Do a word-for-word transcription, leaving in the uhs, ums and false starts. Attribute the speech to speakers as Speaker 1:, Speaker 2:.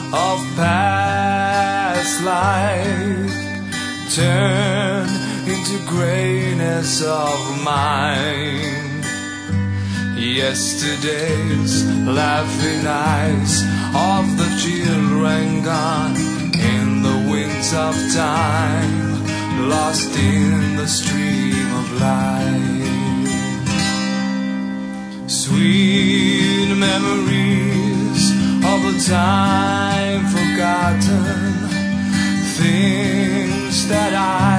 Speaker 1: of past life turn into grayness of mind. Yesterday's laughing eyes of the children gone in the winds of time, lost in the stream of life. Sweet memories of a time forgotten, things that I